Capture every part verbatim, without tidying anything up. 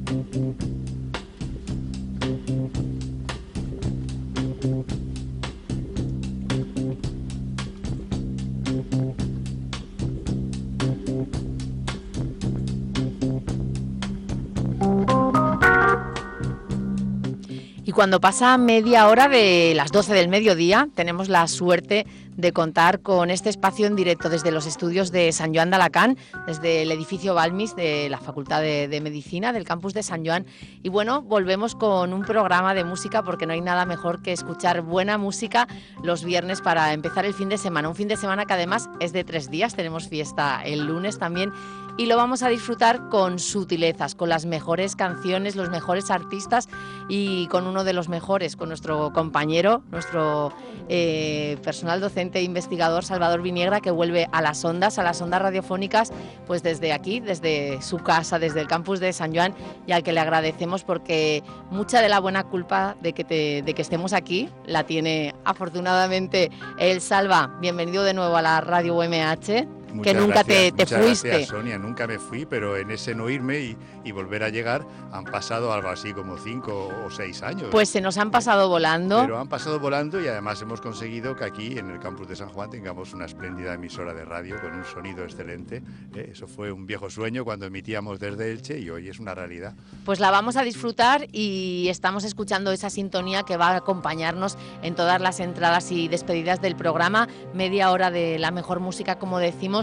Y cuando pasa media hora de las doce del mediodía, tenemos la suerte de contar con este espacio en directo desde los estudios de Sant Joan d'Alacant, desde el edificio Balmis de la Facultad de, de Medicina del campus de Sant Joan. Y bueno, volvemos con un programa de música, porque no hay nada mejor que escuchar buena música los viernes para empezar el fin de semana. Un fin de semana que además es de tres días, tenemos fiesta el lunes también. Y lo vamos a disfrutar con sutilezas, con las mejores canciones, los mejores artistas y con uno de los mejores, con nuestro compañero, nuestro eh, personal docente e investigador, Salvador Viniegra, que vuelve a las ondas, a las ondas radiofónicas, pues desde aquí, desde su casa, desde el campus de Sant Joan, y al que le agradecemos porque mucha de la buena culpa de que, te, de que estemos aquí la tiene afortunadamente él. Salva, bienvenido de nuevo a la Radio U M H. Muchas que nunca gracias, te, te muchas fuiste. Gracias, Sonia, nunca me fui, pero en ese no irme y, y volver a llegar han pasado algo así como cinco o seis años. Pues se nos han pasado volando. Pero han pasado volando y además hemos conseguido que aquí en el campus de San Juan tengamos una espléndida emisora de radio con un sonido excelente. Eh, eso fue un viejo sueño cuando emitíamos desde Elche y hoy es una realidad. Pues la vamos a disfrutar y estamos escuchando esa sintonía que va a acompañarnos en todas las entradas y despedidas del programa. Media hora de la mejor música, como decimos.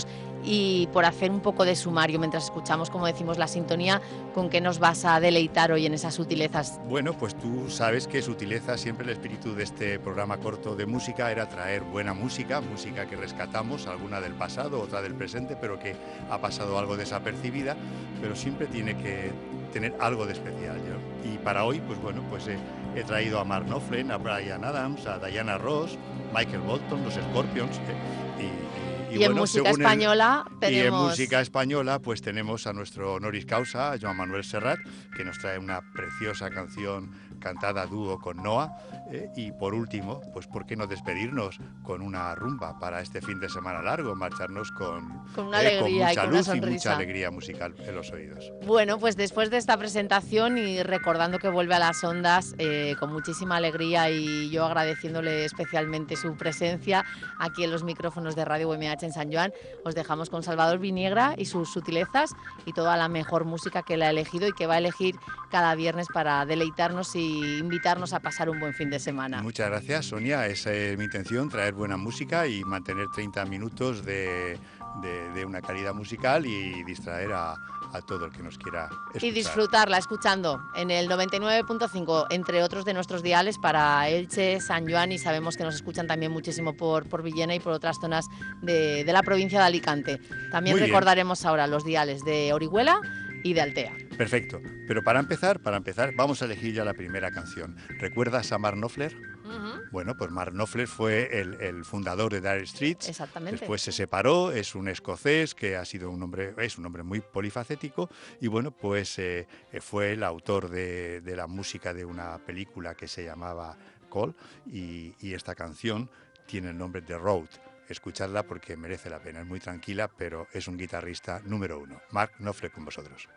Y por hacer un poco de sumario mientras escuchamos, como decimos, la sintonía, ¿con qué nos vas a deleitar hoy en esas sutilezas? Bueno, pues tú sabes que sutileza, siempre el espíritu de este programa corto de música era traer buena música, música que rescatamos, alguna del pasado, otra del presente, pero que ha pasado algo desapercibida, pero siempre tiene que tener algo de especial, ¿no? Y para hoy, pues bueno, pues he, he traído a Mark Knopfler, a Bryan Adams, a Diana Ross, Michael Bolton, los Scorpions, ¿eh? y Y, y bueno, en música española el, tenemos... Y en música española pues tenemos a nuestro honoris causa, Joan Manuel Serrat, que nos trae una preciosa canción cantada a dúo con Noa. Eh, y por último, pues ¿por qué no despedirnos con una rumba para este fin de semana largo? Marcharnos con, con, una eh, alegría con mucha y con luz una y mucha alegría musical en los oídos. Bueno, pues después de esta presentación y recordando que vuelve a las ondas eh, con muchísima alegría y yo agradeciéndole especialmente su presencia aquí en los micrófonos de Radio U M H en Sant Joan, os dejamos con Salvador Viniegra y sus sutilezas y toda la mejor música que le ha elegido y que va a elegir cada viernes para deleitarnos y invitarnos a pasar un buen fin de semana. Muchas gracias, Sonia. Esa es mi intención, traer buena música y mantener treinta minutos de, de, de una calidad musical y distraer a, a todo el que nos quiera escuchar. Y disfrutarla escuchando en el noventa y nueve punto cinco, entre otros de nuestros diales para Elche, Sant Joan, y sabemos que nos escuchan también muchísimo por, por Villena y por otras zonas de, de la provincia de Alicante. También Muy recordaremos bien. ahora los diales de Orihuela y de Altea. Perfecto, pero para empezar, para empezar, vamos a elegir ya la primera canción. ¿Recuerdas a Mark Knopfler? Uh-huh. Bueno, pues Mark Knopfler fue el, el fundador de Dire Straits. Exactamente. Después se separó, es un escocés que ha sido un hombre, es un hombre muy polifacético y bueno, pues eh, fue el autor de, de la música de una película que se llamaba Call y, y esta canción tiene el nombre de Road. Escuchadla porque merece la pena, es muy tranquila, pero es un guitarrista número uno. Mark Knopfler con vosotros.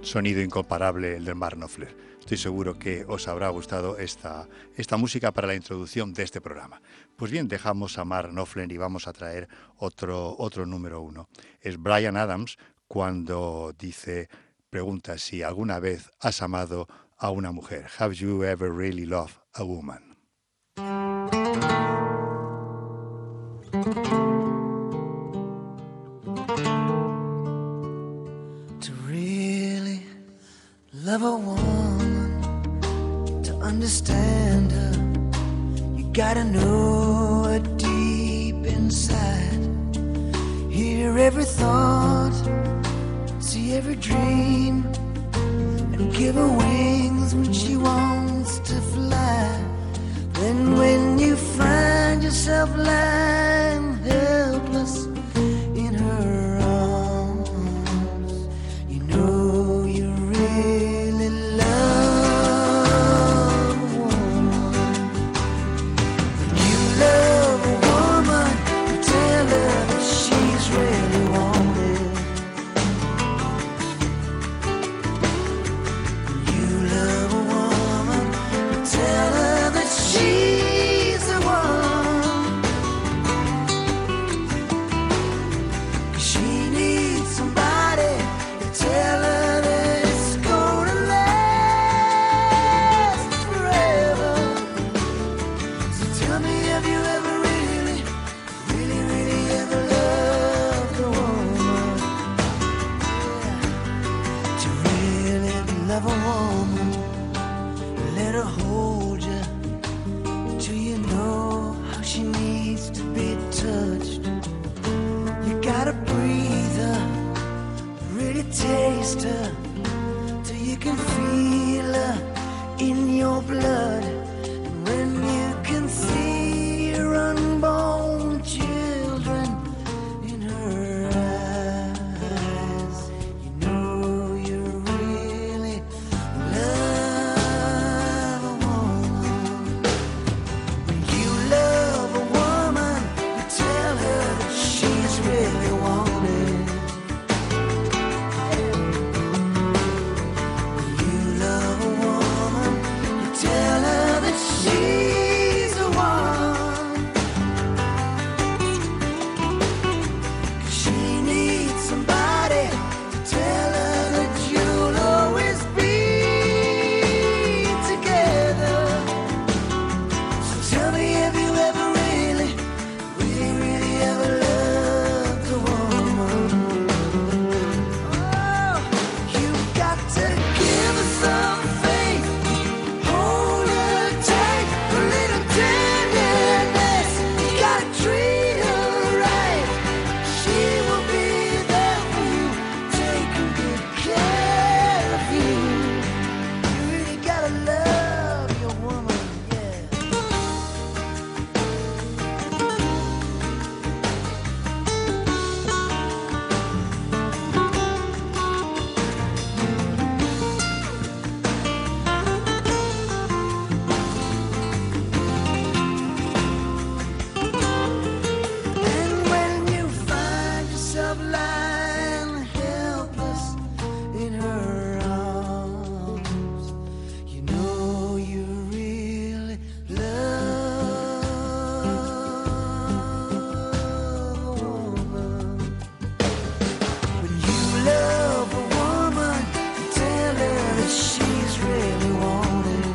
sonido incomparable el del Mark Knopfler. Estoy seguro que os habrá gustado esta, esta música para la introducción de este programa. Pues bien, dejamos a Mark Knopfler y vamos a traer otro, otro número uno. Es Bryan Adams cuando dice, pregunta si alguna vez has amado a una mujer. Have you ever really loved a woman? To really love a woman, to understand her, you gotta know her deep inside. Hear every thought, see every dream, and give her wings when she wants to fly. Then when you find yourself lying helpless in her arms, you know you really love a woman. When you love a woman, you tell her that she's really wanted. When you love a woman, you tell her that she's the one. 'Cause she needs somebody to tell her that it's gonna last forever. So tell me, have you ever really, really, really ever loved a woman? Yeah. To really love a woman, let her hold you till you know how she needs to be touched. You gotta breathe her, really taste her, till you can feel her in your blood. And when you can see your unborn children in her eyes, you know you really love a woman. When you love a woman, you tell her that she's really wanted. When you love a woman, you tell her that she's the one. 'Cause she needs somebody to tell her that you'll always be together. So tell me, have you ever really, really, really ever loved a woman? Oh, you've got to give her some faith, hold her tight, a little tenderness. You gotta treat her right. She will be there for you, taking good care of you. You really gotta love your woman, yeah. And when you find yourself lying helpless in her arms, you know you really love a woman. When you love a woman, you tell her that she's really wanted.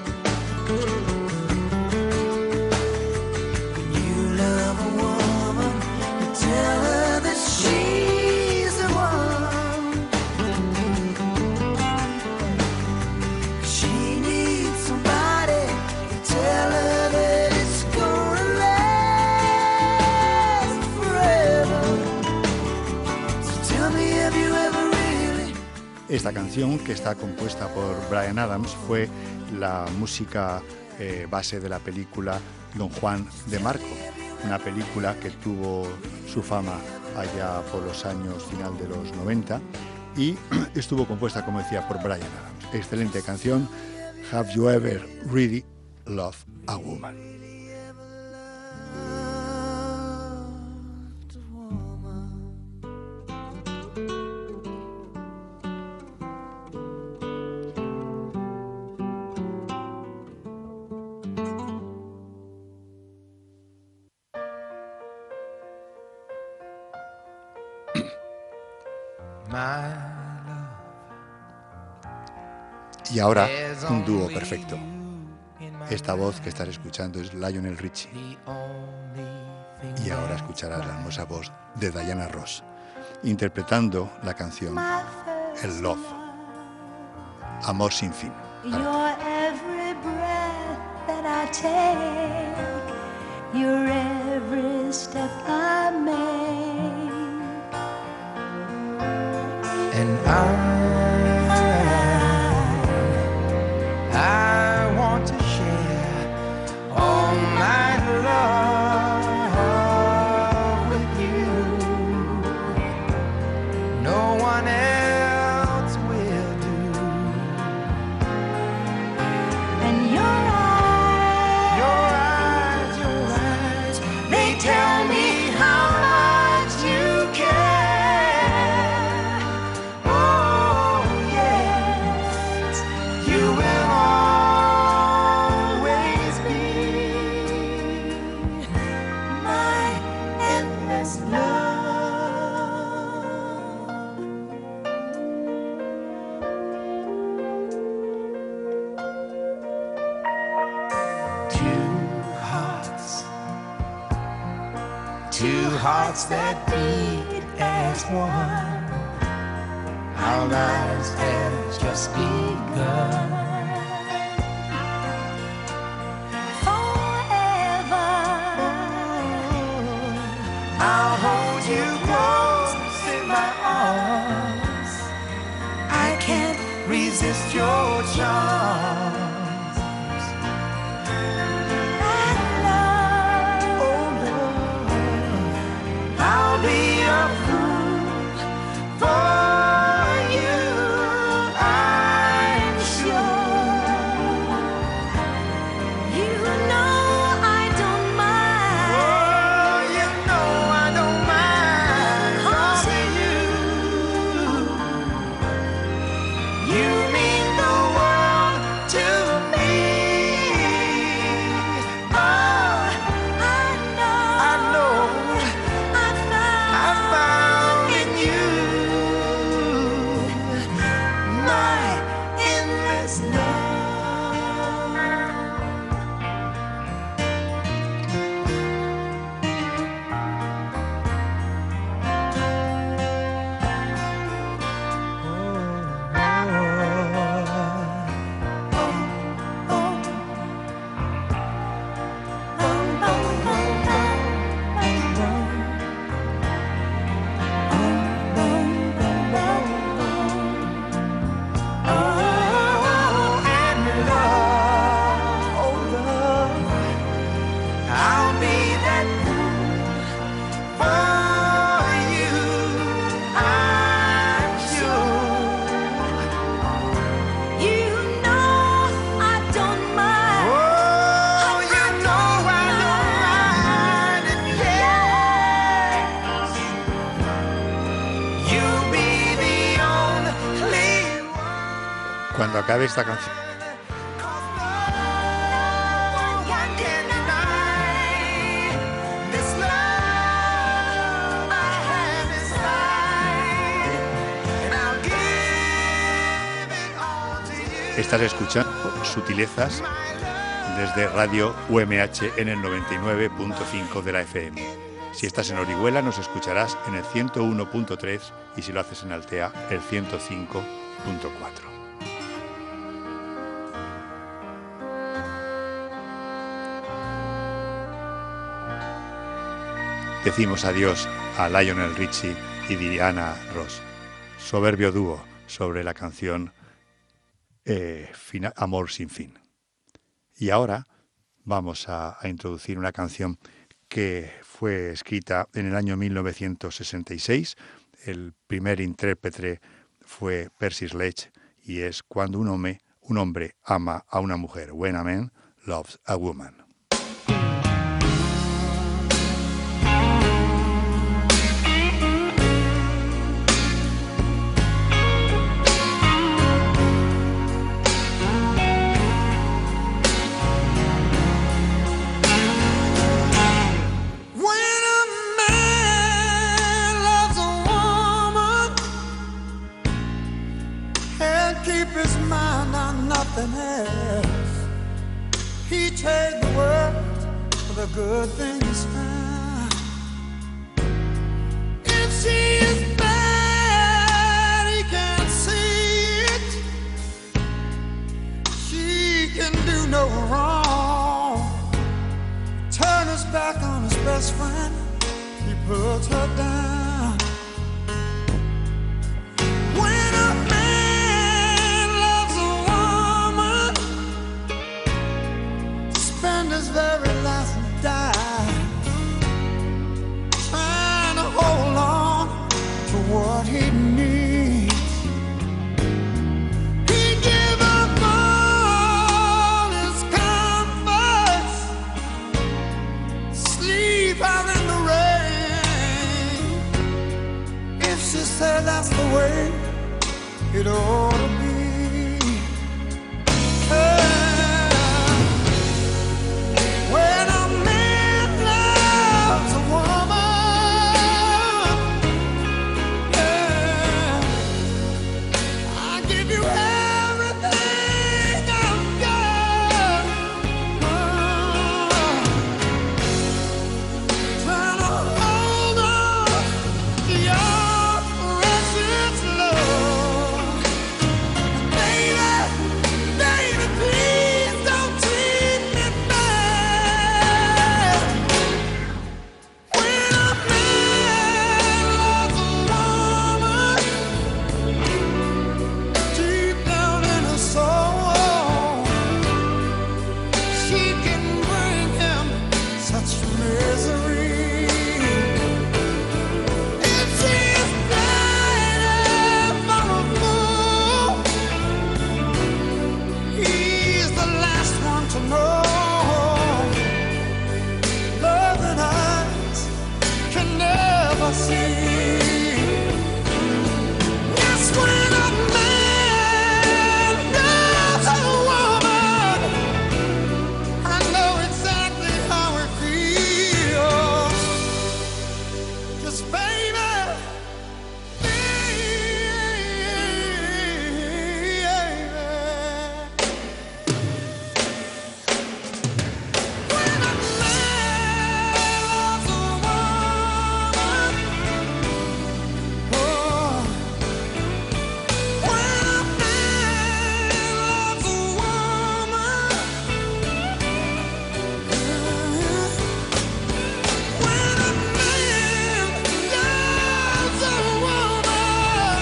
When you love a woman, you tell her that she's the one. 'Cause she needs somebody to tell her that it's gonna last forever. So tell me, have you ever really? Esta canción, que está compuesta por Bryan Adams, fue la música eh, base de la película Don Juan de Marco, una película que tuvo su fama allá por los años final de los noventa y estuvo compuesta, como decía, por Bryan Adams. Excelente canción, Have You Ever Really Loved a Woman? Loved a woman. Y ahora, un dúo perfecto. Esta voz que estás escuchando es Lionel Richie. Y ahora escucharás la hermosa voz de Diana Ross, interpretando la canción El Love, Amor sin fin. Your every breath that I take, your every step I make, and I, I want to share all my love with you. No one else will do. and your eyes, Your eyes, your eyes, they tell me how much you care. Oh, yes, you will always be my endless love. two hearts, two hearts that beat as one. Our lives have just begun. I'll hold you close in my arms. I can't resist your charms. Oh, love, I'll be a fool for you, I'm sure. You know I don't mind. Oh, you know I don't mind loving you. You mean the world to me. Oh, I know, I know I found, I found in you my endless love. Oh, and love, oh love, I'll be that fool for you, I'm sure. you know I don't mind. Oh, you know I don't mind, and yes, you'll be the only one. Cuando acabe esta canción, estás escuchando Sutilezas desde Radio U M H en el noventa y nueve punto cinco de la F M. Si estás en Orihuela nos escucharás en el ciento uno punto tres y si lo haces en Altea el ciento cinco punto cuatro. Decimos adiós a Lionel Richie y Diana Ross. Soberbio dúo sobre la canción eh, fina, Amor sin fin. Y ahora vamos a, a introducir una canción que fue escrita en el año mil novecientos sesenta y seis. El primer intérprete fue Percy Sledge y es Cuando un hombre, un hombre ama a una mujer. When a man loves a woman. When a man loves a woman, his mind on nothing else. He trade the world for the good things found. If she is bad, he can't see it. She can do no wrong. Turn his back on his best friend, he puts her down. When a man loves a woman, spend his very last dime trying to hold on to what he needs. He give up all his comforts, sleep out in the rain. If she said that's the way it ought to be. Yeah. When a man loves a woman, yeah, I give you everything I've got. Oh, trying to hold on to your precious love. Baby, baby, please don't treat me bad. When a man loves a woman, deep down in her soul, she can bring him such misery. If she is blinded for a fool, he's the last one to know. Love and eyes can never see. Yes, when a man loves a woman, I know exactly how it feels. Just baby, when a man loves a woman, oh, when a man loves a woman, when a man loves a woman,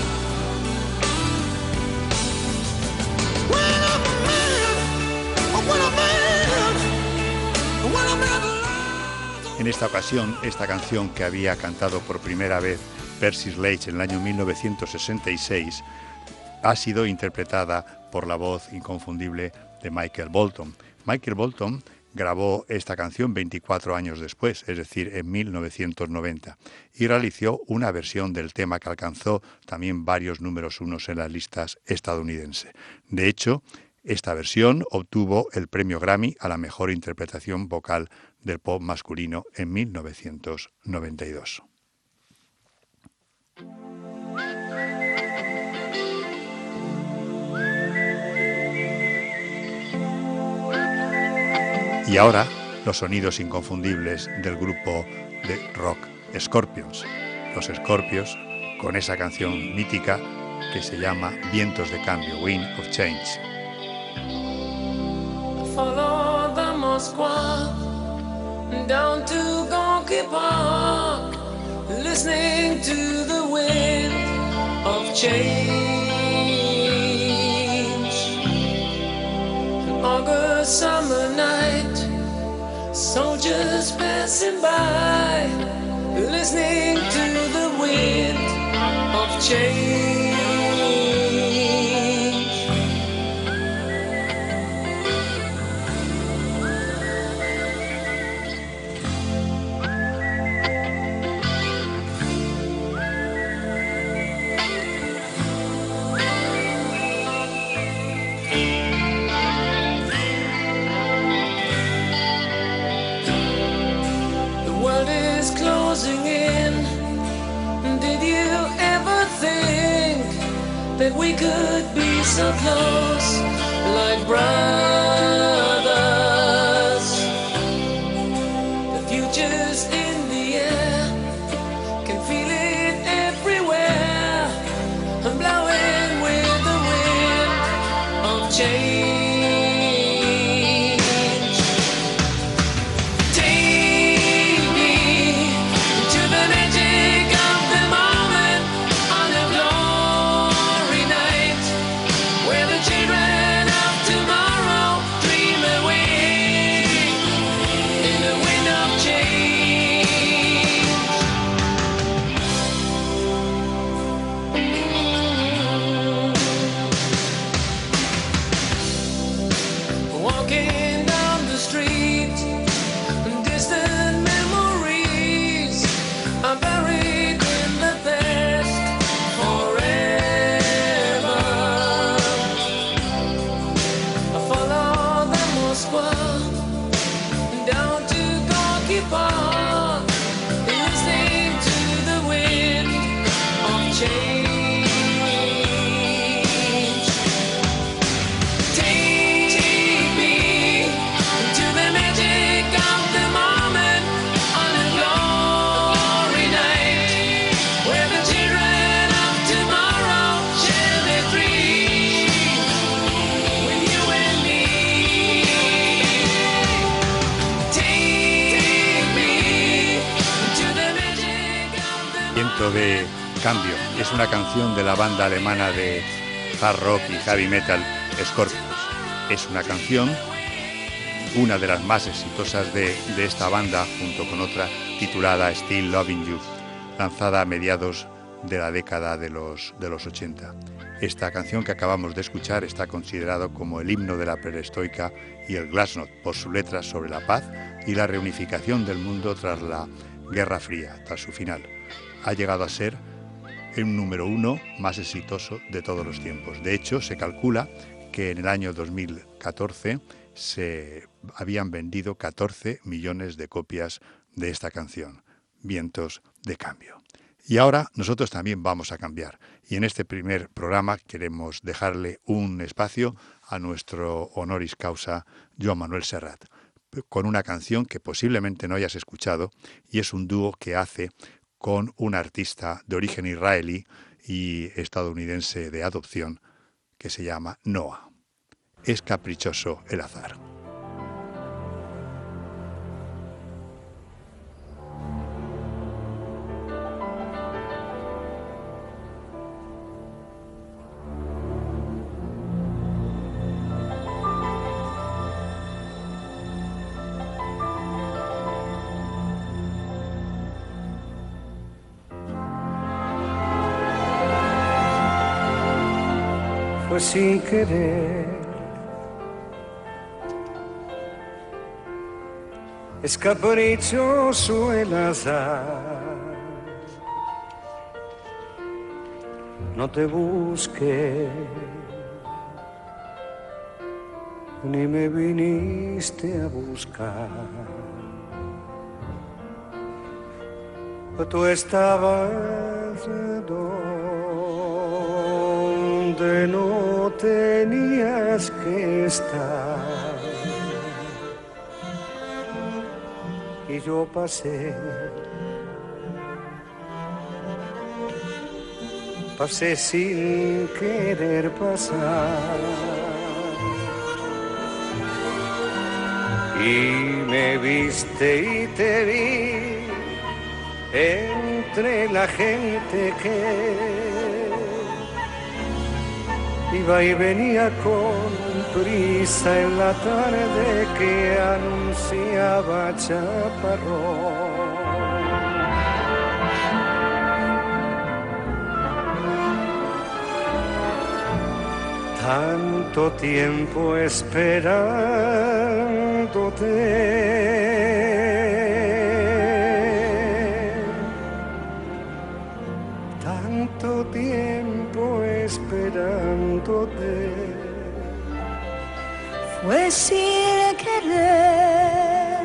when a man, when a man, when a man loves a En esta ocasión, esta canción que había cantado por primera vez Percy Sledge en el año mil novecientos sesenta y seis ha sido interpretada por la voz inconfundible de Michael Bolton. Michael Bolton grabó esta canción veinticuatro años después, es decir, en mil novecientos noventa, y realizó una versión del tema que alcanzó también varios números unos en las listas estadounidenses. De hecho, esta versión obtuvo el premio Grammy a la mejor interpretación vocal del pop masculino en mil novecientos noventa y dos. Y ahora, los sonidos inconfundibles del grupo de rock Scorpions. Los Scorpions con esa canción mítica que se llama Vientos de Cambio, Wind of Change. Follow the Moskwa down to Gonky Park, listening to the wind of change. An August summer night, soldiers passing by, listening to the wind of change. Closing in. Did you ever think that we could be so close, like brothers. The future's in the air, can feel it everywhere. I'm blowing with the wind of change. Take me to the magic of the moment on a glory night, where the children of tomorrow dream away in the wind of change. Walking down the street, distant memories are buried in the past forever. I follow the Moskva down to Gorky Park, listening to the wind of change. Take me to the magic of the moment on a glory night, where the children of tomorrow share their dreams with you and me. Take me to the magic of the Viento de Cambio es una canción de la banda alemana de hard rock y heavy metal Scorpions. Es una canción, una de las más exitosas de, de esta banda, junto con otra titulada Still Loving You, lanzada a mediados de la década de los, de los ochenta. Esta canción que acabamos de escuchar está considerado como el himno de la perestroika y el glasnost por su letra sobre la paz y la reunificación del mundo tras la Guerra Fría, tras su final. Ha llegado a ser el número uno más exitoso de todos los tiempos. De hecho, se calcula que en el año dos mil catorce se habían vendido catorce millones de copias de esta canción, Vientos de Cambio. Y ahora nosotros también vamos a cambiar. Y en este primer programa queremos dejarle un espacio a nuestro honoris causa Joan Manuel Serrat, con una canción que posiblemente no hayas escuchado, y es un dúo que hace con un artista de origen israelí y estadounidense de adopción que se llama Noah. Es caprichoso el azar. Fue sin querer, es caprichoso el azar. No te busqué, ni me viniste a buscar. Tú estabas donde no tenías que estar, y yo pasé, pasé sin querer pasar, y me viste y te vi entre la gente que iba y venía con prisa en la tarde que anunciaba chaparrón. Tanto tiempo esperándote, tanto tiempo esperándote. Fue sin querer,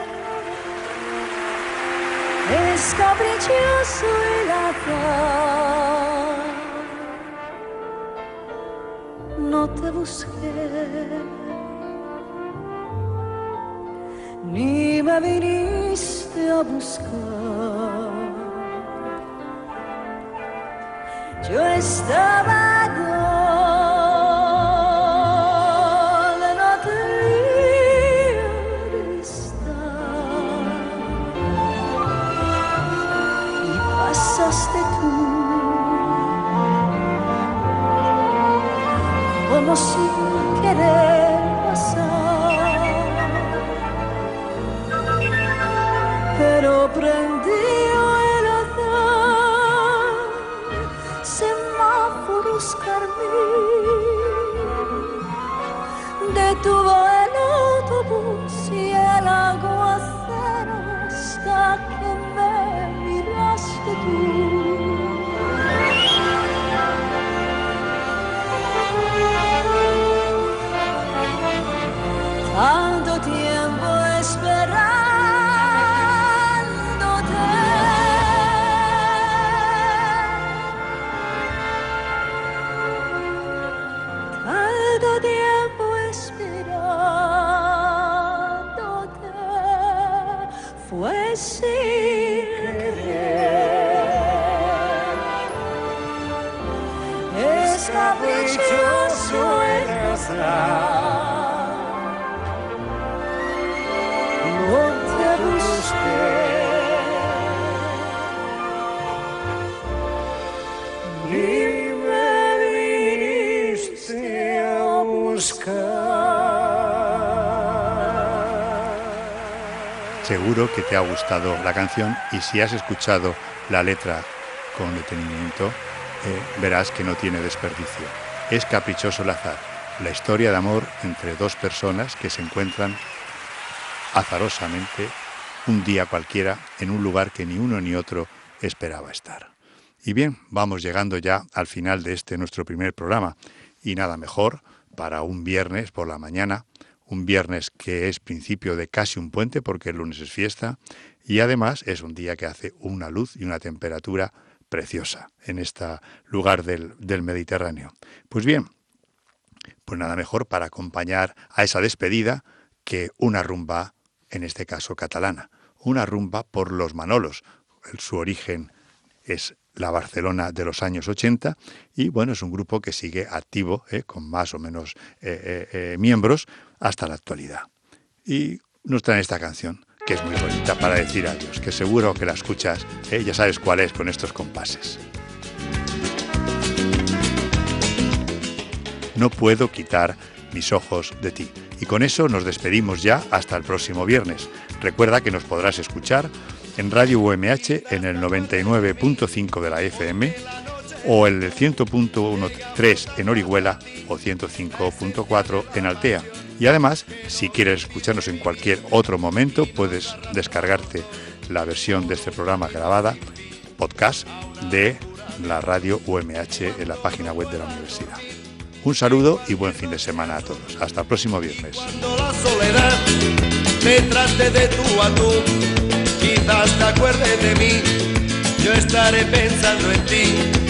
es caprichoso el azar. no te busqué, ni me viniste a buscar. Yo estaba donde no tenía de estar y pasaste tú como sin querer pasar, pero prendió el azar, semáforos carmín, detuvo el autobús y el aguacero hasta que me miraste tú. Tanto tiempo esperándote, tanto tiempo esperándote, fue sin querer. Es caprichoso el azar. No te busqué, ni me viniste a buscar. Seguro que te ha gustado la canción y si has escuchado la letra con detenimiento, eh, verás que no tiene desperdicio. Es caprichoso el azar, la historia de amor entre dos personas que se encuentran azarosamente un día cualquiera en un lugar que ni uno ni otro esperaba estar. Y bien, vamos llegando ya al final de este nuestro primer programa y nada mejor para un viernes por la mañana, un viernes que es principio de casi un puente porque el lunes es fiesta y además es un día que hace una luz y una temperatura preciosa en este lugar del, del Mediterráneo. Pues bien, pues nada mejor para acompañar a esa despedida que una rumba, en este caso catalana, una rumba por los Manolos. Su origen es la Barcelona de los años ochenta y bueno, es un grupo que sigue activo, eh, con más o menos eh, eh, eh, miembros hasta la actualidad. Y nos traen esta canción, que es muy bonita para decir adiós, que seguro que la escuchas, eh, ya sabes cuál es con estos compases. No puedo quitar mis ojos de ti. Y con eso nos despedimos ya hasta el próximo viernes. Recuerda que nos podrás escuchar en Radio U M H en el noventa y nueve punto cinco de la F M o en el cien punto tres en Orihuela o ciento cinco punto cuatro en Altea. Y además, si quieres escucharnos en cualquier otro momento, puedes descargarte la versión de este programa grabada, podcast, de la Radio U M H en la página web de la universidad. Un saludo y buen fin de semana a todos. Hasta el próximo viernes. Cuando la soledad te trate de tú a tú, quizás te acuerdes de mí, yo estaré pensando en ti.